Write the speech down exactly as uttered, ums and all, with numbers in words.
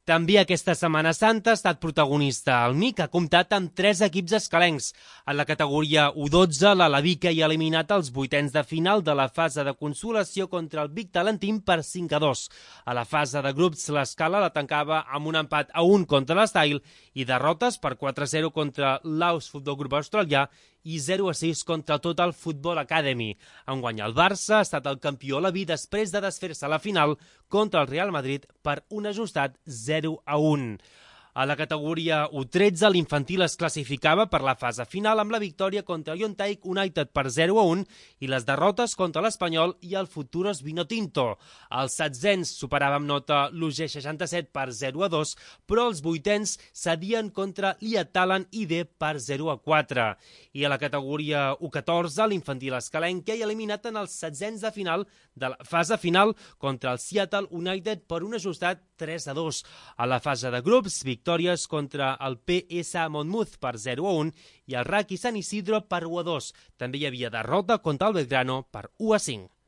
També aquesta Setmana Santa ha estat protagonista el M I C, ha comptat amb tres equips escalencs. En la categoria U dotze, l'Alaví que hi ha eliminat els vuitens de final de la fase de consolació contra el Vic Talentín per cinc a dos. A la fase de grups, l'Escala la tancava amb un empat a un contra l'Estyle i derrotes per quatre a zero contra l'Aus Futbol Grup Australià i zero a sis contra el Total Football Academy. Enguany el Barça ha estat el campió alaví després de desfer-se a la final contra el Real Madrid per un ajustat zero a un. A la categoria U tretze, l'infantil es classificava per la fase final amb la victòria contra Iontaik United per zero a un i les derrotes contra l'Espanyol i el Futuros Vinotinto. Els setzents superaven amb nota l'U G seixanta-set per zero a dos, però els vuitens cedien contra l'Iatalan I D per zero a quatre. I a la categoria U catorze, l'infantil escalenc que hi ha eliminat en els setzents de final de la fase final contra el Seattle United per un ajustat tres a dos. A la fase de grups, victòries contra el P S Monmouth per zero a un i el Raki San Isidro per u a dos. També hi havia derrota contra el Belgrano per u a cinc.